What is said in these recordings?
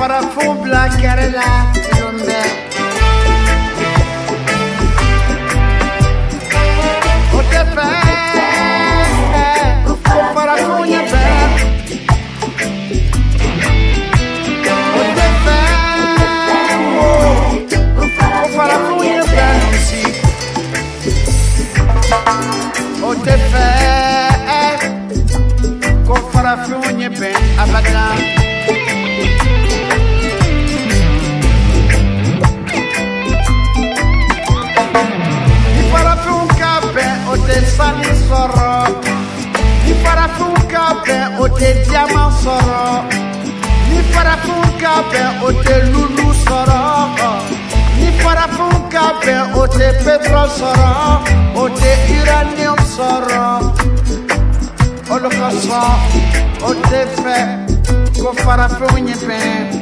farafou black carela lumbe o te fe ko farafou nye be o te fe ko farafou nye be si o te fe ko farafou nye be abadan. Sani soro, ni farafunka be o te diamant soro, ni farafunka be o te lulu soro, ni farafunka be o te pétrole soro, o te uranium soro, o lo koso, o te fe, ko farafunye be.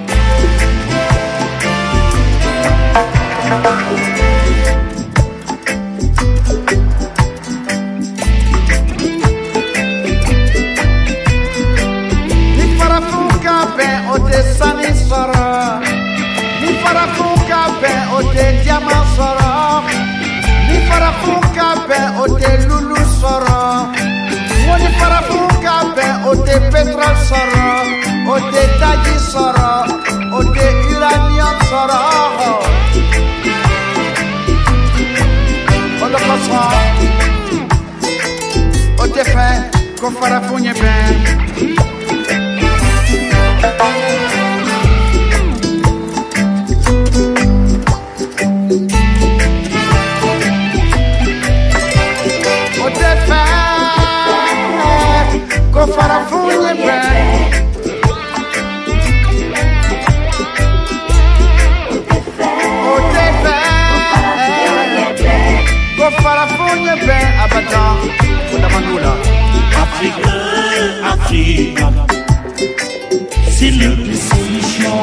O te sani soro, ni farafunka be o te diamant soro, ni farafunka be o te lulu soro, ni farafunka be o te pétrole soro, o te taji soro, o te uranium soro. O lo koso, o te fe ko farafunye ben. Go farafunye be, o te fe, go farafunye be, abadan, Mandula. Afrique, Afrique, c'est le solution.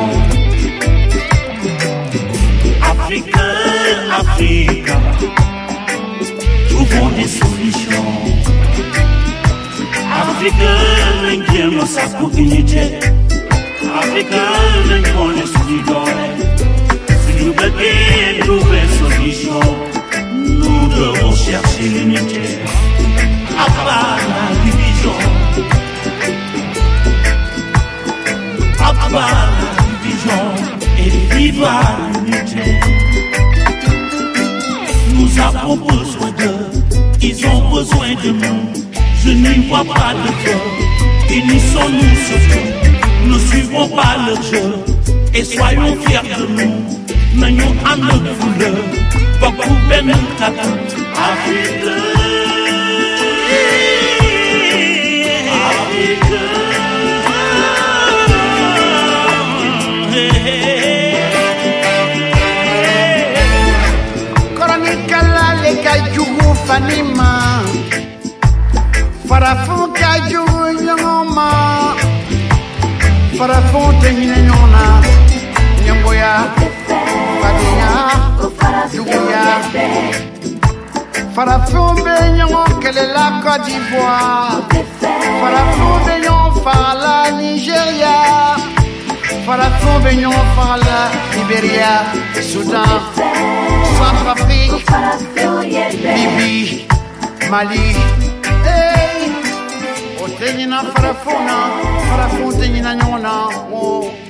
Afrique, Afrique, trouvons des solutions. Afrique, l'Indien, sa unité. Afrique, l'Indien, les solidaires. Si nous voulons trouver une solution, nous devons chercher l'unité. À part la division, à part la division, et vivre l'unité. Nous avons besoin d'eux, ils ont besoin de nous. Je n'y vois pas de feu, unissons-nous surtout, ne suivons pas le jeu, et soyons fiers de nous, menons à notre couleur, beaucoup de nous Afrique, Afrique, Koronikala le kajugu fanima. Farafunka jugu nyongoma, farafunte nyona, nyongoya, fadinya, juguya. Farafumbe nyongo kele la Côte d'Ivoire, farafumbe nyongo par la Nigeria, farafumbe nyongo par la Libéria, Soudan, Centrafrique, Libye, Mali. Tenina farafuna, farafunte nyina nyona, oh.